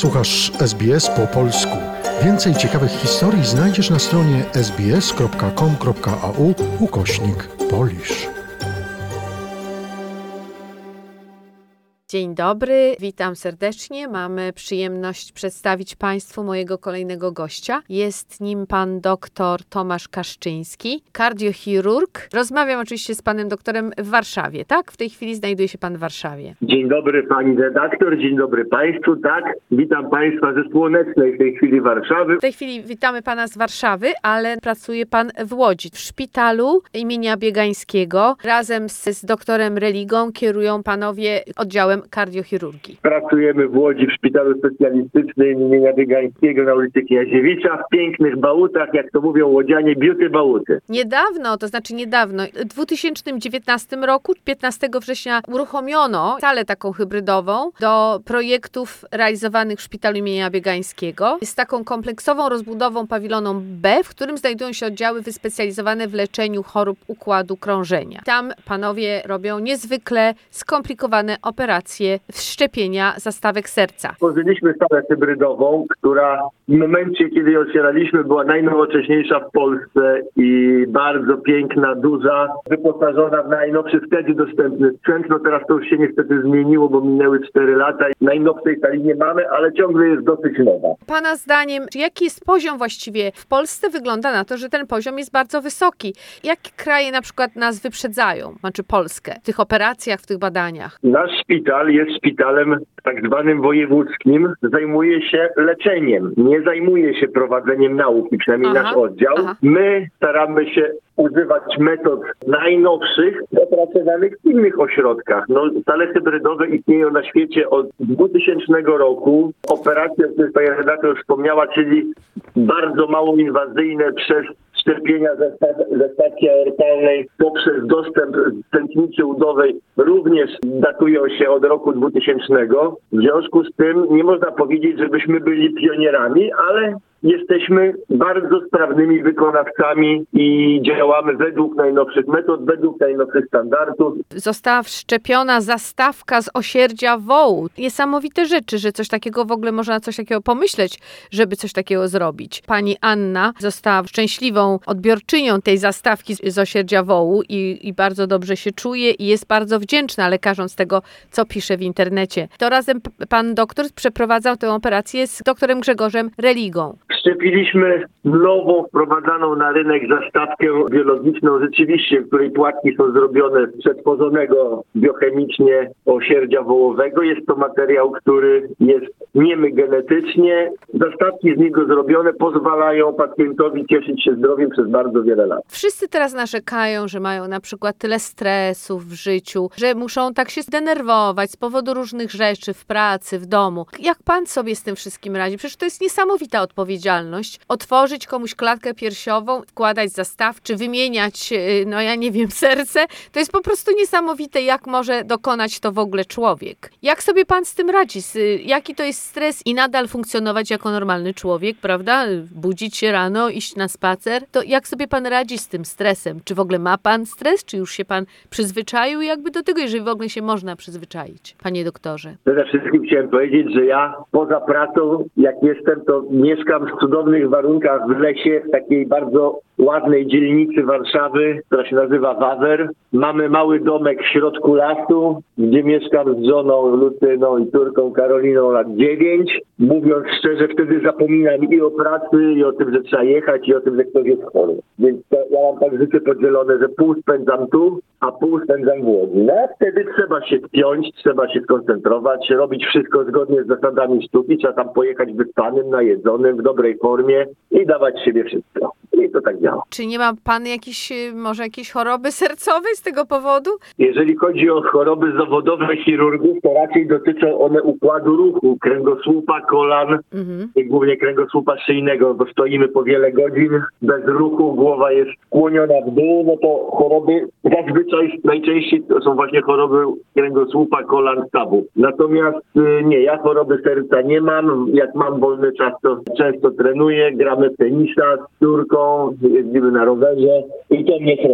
Słuchasz SBS po polsku. Więcej ciekawych historii znajdziesz na stronie sbs.com.au/Polish. Dzień dobry, witam serdecznie. Mamy przyjemność przedstawić Państwu mojego kolejnego gościa. Jest nim pan doktor Tomasz Kaszczyński, kardiochirurg. Rozmawiam oczywiście z panem doktorem w Warszawie, tak? W tej chwili znajduje się pan w Warszawie. Dzień dobry pani redaktor, dzień dobry państwu, tak? Witam państwa ze słonecznej w tej chwili Warszawy. W tej chwili witamy pana z Warszawy, ale pracuje pan w Łodzi, w szpitalu imienia Biegańskiego. Razem z doktorem Religą kierują panowie oddziałem kardiochirurgii. Pracujemy w Łodzi w szpitalu specjalistycznym imienia Biegańskiego na ulicy Kniaziewicza w pięknych bałutach, jak to mówią łodzianie, biuty bałuty. Niedawno, w 2019 roku, 15 września uruchomiono salę taką hybrydową do projektów realizowanych w szpitalu imienia Biegańskiego z taką kompleksową rozbudową pawilonu B, w którym znajdują się oddziały wyspecjalizowane w leczeniu chorób układu krążenia. Tam panowie robią niezwykle skomplikowane operacje wszczepienia zastawek serca. Tworzyliśmy salę hybrydową, która w momencie, kiedy ją otwieraliśmy, była najnowocześniejsza w Polsce i bardzo piękna, duża, wyposażona w najnowszy wtedy dostępny sprzęt. No teraz to już się niestety zmieniło, bo minęły 4 lata i najnowszej sali nie mamy, ale ciągle jest dosyć nowa. Pana zdaniem, jaki jest poziom właściwie w Polsce? Wygląda na to, że ten poziom jest bardzo wysoki. Jakie kraje na przykład nas wyprzedzają, znaczy Polskę, w tych operacjach, w tych badaniach? Nasz szpital jest szpitalem tak zwanym wojewódzkim, zajmuje się leczeniem, nie zajmuje się prowadzeniem nauki, przynajmniej nasz oddział. My staramy się używać metod najnowszych, opracowanych w innych ośrodkach. Sale hybrydowe istnieją na świecie od 2000 roku. Operacje, o których pani redaktor wspomniała, czyli bardzo mało inwazyjne przez szczepienia ze stacji aortalnej poprzez dostęp tętnicy udowej również datują się od roku 2000. W związku z tym nie można powiedzieć, żebyśmy byli pionierami, ale jesteśmy bardzo sprawnymi wykonawcami i działamy według najnowszych metod, według najnowszych standardów. Została wszczepiona zastawka z osierdzia wołu. Niesamowite rzeczy, że coś takiego w ogóle można coś takiego pomyśleć, żeby coś takiego zrobić. Pani Anna została szczęśliwą odbiorczynią tej zastawki z osierdzia wołu i bardzo dobrze się czuje i jest bardzo wdzięczna lekarzom z tego, co pisze w internecie. To razem pan doktor przeprowadzał tę operację z doktorem Grzegorzem Religą. Wszczepiliśmy nową, wprowadzaną na rynek zastawkę biologiczną, rzeczywiście, w której płatki są zrobione z przetworzonego biochemicznie osierdzia wołowego. Jest to materiał, który jest niemy genetycznie. Zastawki z niego zrobione pozwalają pacjentowi cieszyć się zdrowiem przez bardzo wiele lat. Wszyscy teraz narzekają, że mają na przykład tyle stresów w życiu, że muszą tak się zdenerwować z powodu różnych rzeczy w pracy, w domu. Jak pan sobie z tym wszystkim radzi? Przecież to jest niesamowita odpowiedzialność. Otworzyć komuś klatkę piersiową, wkładać zastaw, czy wymieniać, serce. To jest po prostu niesamowite, jak może dokonać to w ogóle człowiek. Jak sobie pan z tym radzi? Jaki to jest stres i nadal funkcjonować jako normalny człowiek, prawda? Budzić się rano, iść na spacer. To jak sobie pan radzi z tym stresem? Czy w ogóle ma pan stres? Czy już się pan przyzwyczaił jakby do tego, jeżeli w ogóle się można przyzwyczaić, panie doktorze? Przede wszystkim chciałem powiedzieć, że ja poza pracą, jak jestem, to mieszkam w cudownych warunkach w lesie, w takiej bardzo ładnej dzielnicy Warszawy, która się nazywa Wawer. Mamy mały domek w środku lasu, gdzie mieszkam z żoną Lucyną i córką Karoliną lat 9. Mówiąc szczerze, wtedy zapominam i o pracy, i o tym, że trzeba jechać, i o tym, że ktoś jest chory. Więc ja mam tak życie podzielone, że pół spędzam tu, a pół spędzam w Łodzi. No a wtedy trzeba się spiąć, trzeba się skoncentrować, robić wszystko zgodnie z zasadami sztuki. Trzeba tam pojechać wyspanym, najedzonym, w dobrej formie i dawać siebie wszystko. I to tak działa. Czy nie ma pan jakiejś choroby sercowej z tego powodu? Jeżeli chodzi o choroby zawodowe chirurgów, to raczej dotyczą one układu ruchu, kręgosłupa, kolan i głównie kręgosłupa szyjnego, bo stoimy po wiele godzin bez ruchu, głowa jest skłoniona w dół, no to choroby zazwyczaj, najczęściej to są właśnie choroby kręgosłupa, kolan, stawu. Natomiast nie, ja choroby serca nie mam. Jak mam wolny czas, to często trenuję, gramy w tenisa z córką, jeździmy na rowerze i to mnie chroni.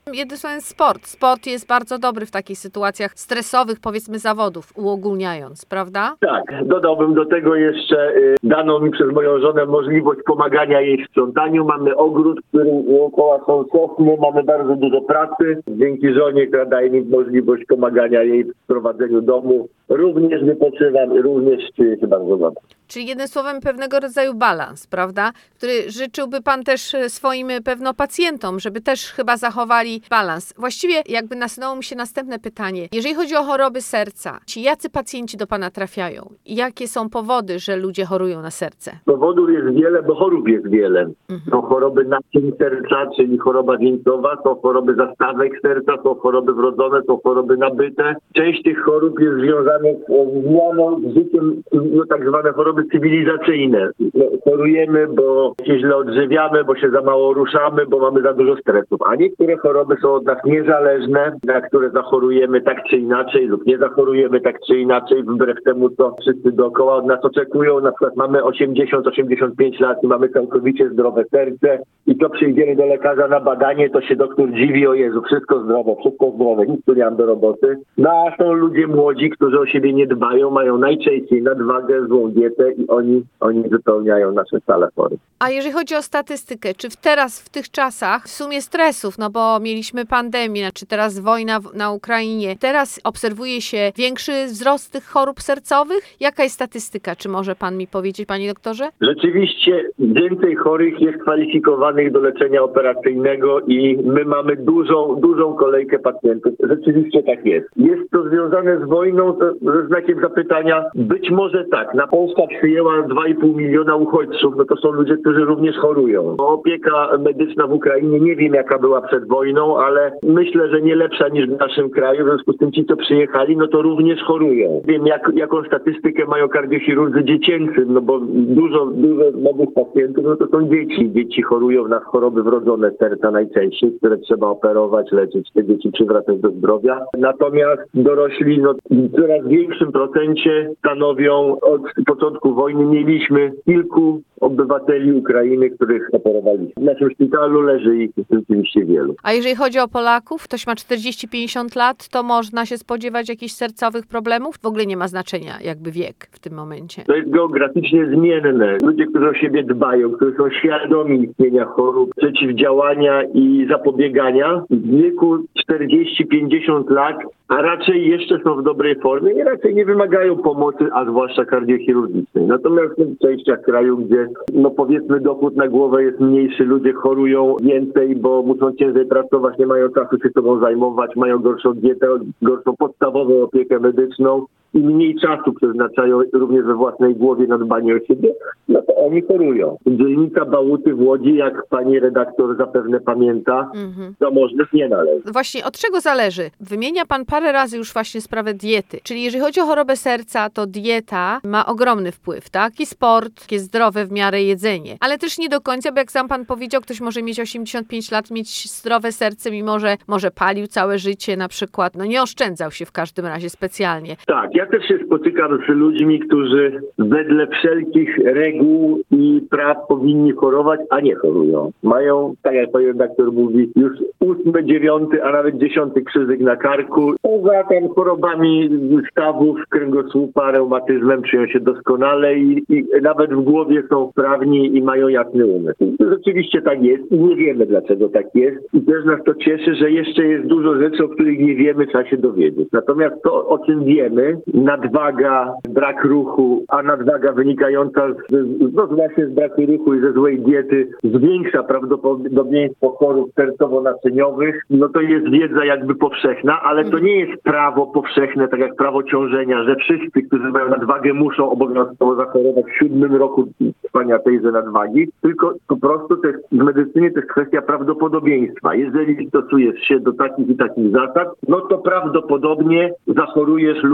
Jednym słowem sport. Sport jest bardzo dobry w takich sytuacjach stresowych, powiedzmy zawodów, uogólniając, prawda? Tak, dodałbym do tego jeszcze daną mi przez moją żonę możliwość pomagania jej w sprzątaniu. Mamy ogród, który dookoła są sosny, mamy bardzo dużo pracy. Dzięki żonie, która daje mi możliwość pomagania jej w prowadzeniu domu. Również wypoczywam i również czuję się bardzo dobrze. Czyli jednym słowem pewnego rodzaju balans, prawda? Który życzyłby pan też swoim pewno pacjentom, żeby też chyba zachowali balans. Właściwie jakby nasunęło mi się następne pytanie. Jeżeli chodzi o choroby serca, jacy pacjenci do pana trafiają? I jakie są powody, że ludzie chorują na serce? Powodów jest wiele, bo chorób jest wiele. Są choroby naczyń serca, czyli choroba wieńcowa, są choroby zastawek serca, są choroby wrodzone, są choroby nabyte. Część tych chorób jest związanych z zmianą, z życiem, tak zwane choroby cywilizacyjne. Chorujemy, bo się źle odżywiamy, bo się za mało ruszamy, bo mamy za dużo stresów. A niektóre choroby są od nas niezależne, na które zachorujemy tak czy inaczej lub nie zachorujemy tak czy inaczej, wbrew temu, co wszyscy dookoła od nas oczekują. Na przykład mamy 80-85 lat i mamy całkowicie zdrowe serce i to przyjdziemy do lekarza na badanie, to się doktor dziwi, o Jezu, wszystko zdrowe, nic tu nie mam do roboty. No a są ludzie młodzi, którzy o siebie nie dbają, mają najczęściej nadwagę, złą dietę i oni wypełniają nasze sale chorych. A jeżeli chodzi o statystykę, czy teraz, w tych czasach, w sumie stresów, no bo mieliśmy pandemię, czy teraz wojna na Ukrainie, teraz obserwuje się większy wzrost tych chorób sercowych? Jaka jest statystyka? Czy może pan mi powiedzieć, panie doktorze? Rzeczywiście więcej chorych jest kwalifikowanych do leczenia operacyjnego i my mamy dużą kolejkę pacjentów. Rzeczywiście tak jest. Jest to związane z wojną, ze znakiem zapytania. Być może tak. Polska przyjęła 2,5 miliona uchodźców. No to są ludzie, którzy również chorują. Opieka medyczna w Ukrainie nie wiem jaka była przed wojną, ale myślę, że nie lepsza niż w naszym kraju. W związku z tym ci, co przyjechali, no to również chorują. Wiem jaką statystykę mają kardiochirurdzy dziecięcy, no bo dużo nowych pacjentów, no to są dzieci. Dzieci chorują na choroby wrodzone serca najczęściej, które trzeba operować, leczyć, te dzieci przywracać do zdrowia. Natomiast dorośli w coraz większym procencie stanowią od początku wojny. Mieliśmy kilku obywateli Ukrainy, których operowaliśmy. W naszym szpitalu leży ich rzeczywiście wielu. A jeżeli chodzi o Polaków, ktoś ma 40-50 lat, to można się spodziewać jakichś sercowych problemów? W ogóle nie ma znaczenia jakby wiek w tym momencie. To jest geograficznie zmienne. Ludzie, którzy o siebie dbają, którzy są świadomi istnienia chorób, przeciwdziałania i zapobiegania w wieku 40-50 lat, a raczej jeszcze są w dobrej formie i raczej nie wymagają pomocy, a zwłaszcza kardiochirurgicznej. Natomiast w częściach kraju, gdzie powiedzmy dochód na głowę jest mniejszy, ludzie chorują więcej, bo muszą ciężej pracować, nie mają czasu się sobą zajmować, mają gorszą dietę, gorszą podstawową opiekę medyczną i mniej czasu przeznaczają również we własnej głowie na dbanie o siebie, no to oni chorują. Dzielnica Bałuty w Łodzi, jak pani redaktor zapewne pamięta, zamożnych nie należy. Właśnie od czego zależy? Wymienia pan parę razy już właśnie sprawę diety. Czyli jeżeli chodzi o chorobę serca, to dieta ma ogromny wpływ, tak? I sport, takie zdrowe w miarę jedzenie. Ale też nie do końca, bo jak sam pan powiedział, ktoś może mieć 85 lat, mieć zdrowe serce, mimo że może palił całe życie na przykład. No nie oszczędzał się w każdym razie specjalnie. Tak, ja też się spotykam z ludźmi, którzy wedle wszelkich reguł i praw powinni chorować, a nie chorują. Mają, tak jak pan redaktor mówi, już 8., 9., a nawet 10. krzyżyk na karku. Poza tym chorobami stawów, kręgosłupa, reumatyzmem czują się doskonale i nawet w głowie są sprawni i mają jasny umysł. Rzeczywiście tak jest i nie wiemy, dlaczego tak jest. I też nas to cieszy, że jeszcze jest dużo rzeczy, o których nie wiemy, trzeba się dowiedzieć. Natomiast to, o czym wiemy, nadwaga, brak ruchu, a nadwaga wynikająca właśnie z braku ruchu i ze złej diety zwiększa prawdopodobieństwo chorób sercowo-naczyniowych, no to jest wiedza jakby powszechna, ale to nie jest prawo powszechne, tak jak prawo ciążenia, że wszyscy, którzy mają nadwagę, muszą obowiązkowo zachorować w 7. roku trwania tejże nadwagi, tylko po prostu w medycynie to jest kwestia prawdopodobieństwa. Jeżeli stosujesz się do takich i takich zasad, no to prawdopodobnie zachorujesz lub nie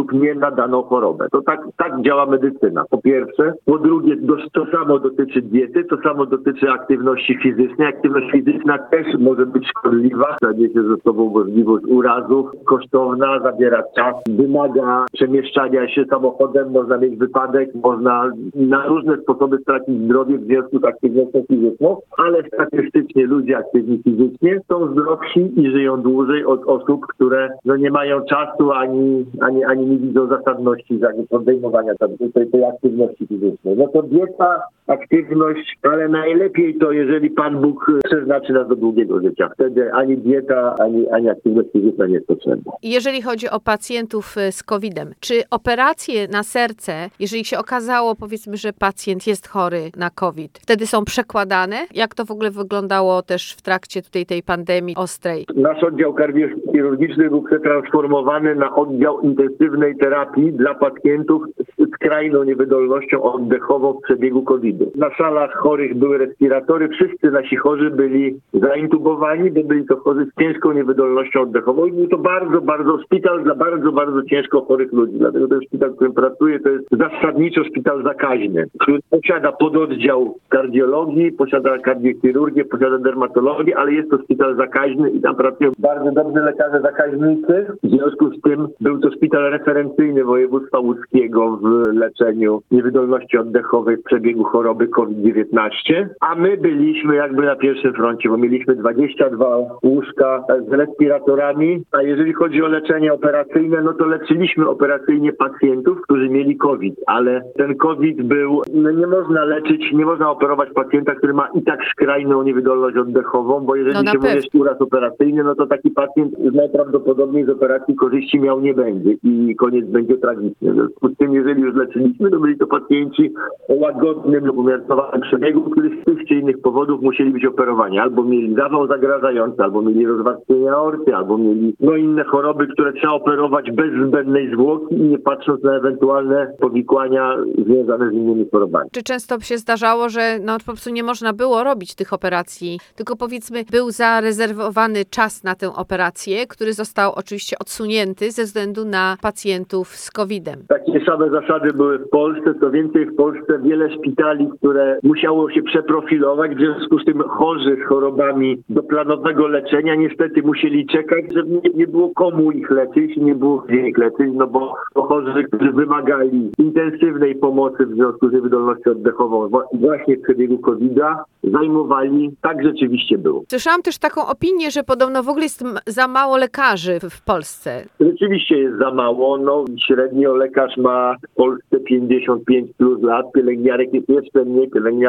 na daną chorobę. To tak działa medycyna. Po pierwsze. Po drugie, to samo dotyczy diety, to samo dotyczy aktywności fizycznej. Aktywność fizyczna też może być szkodliwa. Niesie ze sobą możliwość urazów, kosztowna, zabiera czas, wymaga przemieszczania się samochodem, można mieć wypadek, można na różne sposoby stracić zdrowie w związku z aktywnością fizyczną, ale statystycznie ludzie aktywni fizycznie są zdrowsi i żyją dłużej od osób, które nie mają czasu ani nie widzą zasadności podejmowania tej aktywności fizycznej. No to dieta, aktywność, ale najlepiej to, jeżeli Pan Bóg przeznaczy nas do długiego życia. Wtedy ani dieta, ani aktywność fizyczna nie jest potrzebna. Jeżeli chodzi o pacjentów z COVID-em, czy operacje na serce, jeżeli się okazało, powiedzmy, że pacjent jest chory na COVID, wtedy są przekładane? Jak to w ogóle wyglądało też w trakcie tej pandemii ostrej? Nasz oddział kardiochirurgiczny był przetransformowany na oddział intensywnej terapii dla pacjentów z skrajną niewydolnością oddechową w przebiegu COVID-u. Na salach chorych były respiratory, wszyscy nasi chorzy byli zaintubowani, bo byli to chorzy z ciężką niewydolnością oddechową i był to bardzo szpital dla bardzo ciężko chorych ludzi. Dlatego ten szpital, w którym pracuję, to jest zasadniczo szpital zakaźny, który posiada pododdział kardiologii, posiada kardiochirurgię, posiada dermatologię, ale jest to szpital zakaźny i tam pracują bardzo dobrzy lekarze zakaźnicy. W związku z tym był to szpital referencyjny województwa łódzkiego w leczeniu niewydolności oddechowej w przebiegu choroby COVID-19, a my byliśmy jakby na pierwszym froncie, bo mieliśmy 22 łóżka z respiratorami, a jeżeli chodzi o leczenie operacyjne, no to leczyliśmy operacyjnie pacjentów, którzy mieli COVID, ale ten COVID był, nie można leczyć, nie można operować pacjenta, który ma i tak skrajną niewydolność oddechową, bo jeżeli się mówi uraz operacyjny, no to taki pacjent najprawdopodobniej z operacji korzyści miał nie będzie i koniec będzie tragiczny. W związku z tym, jeżeli już leczyliśmy, to byli to pacjenci o łagodnym lub umiarkowanym przebiegu, których z tych czy innych powodów musieli być operowani. Albo mieli zawał zagrażający, albo mieli rozwarstwienie aorty, albo mieli inne choroby, które trzeba operować bez zbędnej zwłoki i nie patrząc na ewentualne powikłania związane z innymi chorobami. Czy często się zdarzało, że po prostu nie można było robić tych operacji, tylko powiedzmy był zarezerwowany czas na tę operację, który został oczywiście odsunięty ze względu na pacjentów z COVID-em? Takie same zasady były w Polsce, co więcej w Polsce wiele szpitali, które musiało się przeprofilować, w związku z tym chorzy z chorobami do planowego leczenia niestety musieli czekać, żeby nie było komu ich leczyć, nie było gdzie ich leczyć, bo chorzy, którzy wymagali intensywnej pomocy w związku z niewydolnością oddechową właśnie w przebiegu COVID-a, zajmowali, tak rzeczywiście było. Słyszałam też taką opinię, że podobno w ogóle jest za mało lekarzy w Polsce. Rzeczywiście jest za mało. Średnio lekarz ma w Polsce 55 plus lat, pielęgniarek jest jeszcze mniej.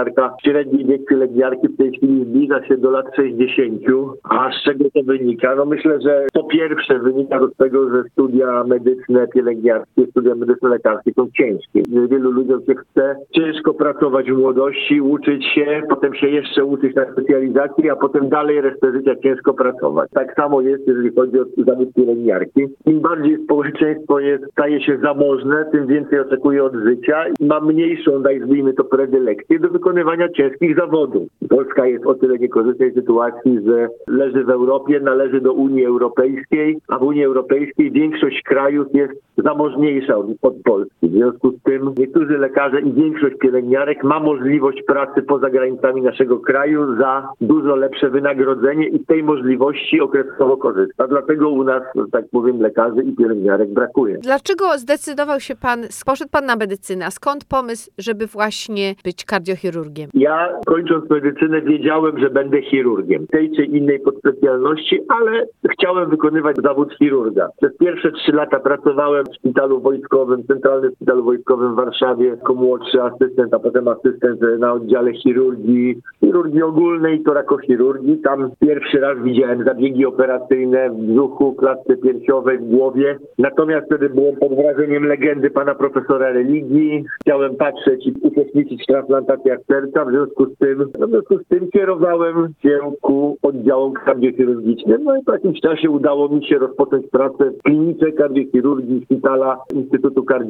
Średni wiek pielęgniarki w tej chwili zbliża się do lat 60. A z czego to wynika? Myślę, że po pierwsze wynika z tego, że studia medyczne pielęgniarskie, studia medyczne lekarskie są ciężkie. Wielu ludziom się chce ciężko pracować w młodości, uczyć się, potem się jeszcze uczyć na specjalizacji, a potem dalej resztę życia ciężko pracować. Tak samo jest, jeżeli chodzi o zawód pielęgniarki. Im bardziej społeczeństwo staje się zamożne, tym więcej oczekuje od życia i ma mniejszą, nazwijmy to, predylekcję do wykonywania ciężkich zawodów. Polska jest o tyle niekorzystnej sytuacji, że leży w Europie, należy do Unii Europejskiej, a w Unii Europejskiej większość krajów jest zamożniejsza od Polski. W związku z tym niektórzy lekarze i większość pielęgniarek ma możliwość pracy poza granicami naszego kraju za dużo lepsze wynagrodzenie i z tej możliwości okresowo korzysta. Dlatego u nas, tak powiem, lekarzy i pielęgniarek brakuje. Dlaczego zdecydował się poszedł pan na medycynę? A skąd pomysł, żeby właśnie być kardiochirurgiem? Ja, kończąc medycynę, wiedziałem, że będę chirurgiem tej czy innej podspecjalności, ale chciałem wykonywać zawód chirurga. Przez pierwsze 3 lata pracowałem w szpitalu wojskowym, Centralnym Szpitalu Wojskowym w Warszawie jako młodszy asystent, a potem asystent na oddziale chirurgii ogólnej, torakochirurgii. Tam pierwszy raz widziałem zabiegi operacyjne w brzuchu, klatce piersiowej, w głowie. Natomiast wtedy byłem pod wrażeniem legendy pana profesora religii. Chciałem patrzeć i uczestniczyć w transplantacjach serca. W związku z tym kierowałem się ku oddziałom kardiochirurgicznym. I po jakimś czasie udało mi się rozpocząć pracę w klinice kardiochirurgii Szpitala Instytutu Kardiologii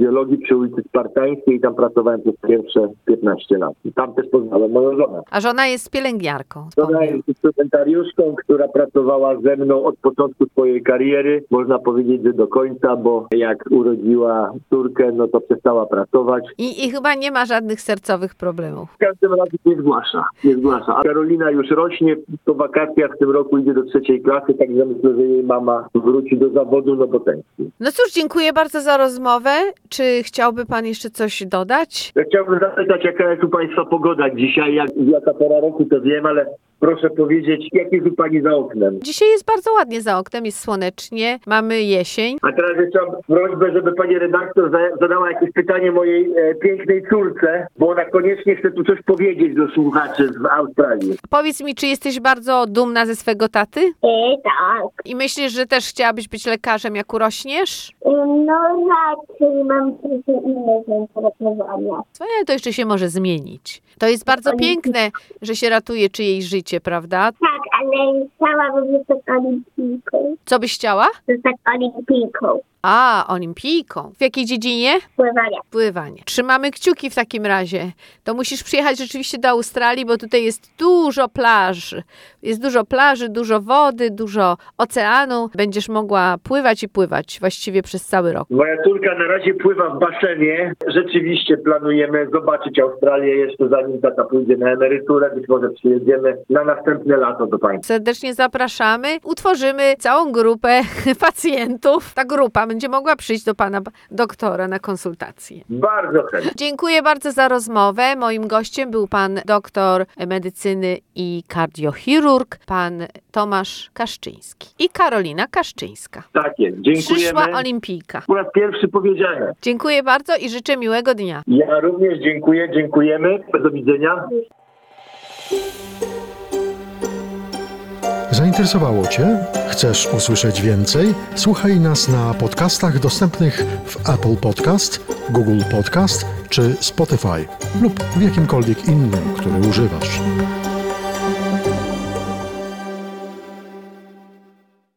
przy ulicy Spartańskiej i tam pracowałem przez pierwsze 15 lat. I tam też poznałem moją żonę. A żona jest pielęgniarką. Żona jest instrumentariuszką, która pracowała ze mną od początku swojej kariery. Można powiedzieć, że do końca, bo jak urodziła córkę, no to przestała pracować. I chyba nie ma żadnych sercowych problemów. W każdym razie nie zgłasza. A Karolina już rośnie, po wakacjach w tym roku idzie do 3. klasy, także myślę, że jej mama wróci do zawodu, no bo tęskni. No cóż, dziękuję bardzo za rozmowę. Czy chciałby pan jeszcze coś dodać? Ja chciałbym zapytać, jaka jest u państwa pogoda dzisiaj, jaka pora roku, to wiem, ale proszę powiedzieć, jak jest u pani za oknem? Dzisiaj jest bardzo ładnie za oknem, jest słonecznie, mamy jesień. A teraz jeszcze mam prośbę, żeby pani redaktor zadała jakieś pytanie mojej pięknej córce, bo ona koniecznie chce tu coś powiedzieć do słuchaczy w Australii. Powiedz mi, czy jesteś bardzo dumna ze swego taty? Tak. I myślisz, że też chciałabyś być lekarzem, jak urośniesz? No raczej mam trochę inne zainteresowania. To jeszcze się może zmienić. To jest bardzo piękne, że się ratuje czyjeś życie, prawda? Tak, ale chciałabym zostać olimpijką. Co byś chciała? Zostać olimpijką. A, olimpijką. W jakiej dziedzinie? Pływania. Pływanie. Trzymamy kciuki w takim razie. To musisz przyjechać rzeczywiście do Australii, bo tutaj jest dużo plaż. Jest dużo plaży, dużo wody, dużo oceanu. Będziesz mogła pływać i pływać właściwie przez cały rok. Moja córka na razie pływa w basenie. Rzeczywiście planujemy zobaczyć Australię jeszcze zanim tata pójdzie na emeryturę. Być może przyjedziemy na następne lato do państwa. Serdecznie zapraszamy. Utworzymy całą grupę pacjentów. Ta grupa będzie mogła przyjść do pana doktora na konsultację. Bardzo chętnie. Dziękuję bardzo za rozmowę. Moim gościem był pan doktor medycyny i kardiochirurg, pan Tomasz Kaszczyński i Karolina Kaszczyńska. Tak jest. Dziękujemy. Przyszła olimpijka. Po raz pierwszy powiedziane. Dziękuję bardzo i życzę miłego dnia. Ja również dziękuję. Dziękujemy. Do widzenia. Zainteresowało Cię? Chcesz usłyszeć więcej? Słuchaj nas na podcastach dostępnych w Apple Podcast, Google Podcast czy Spotify lub w jakimkolwiek innym, który używasz.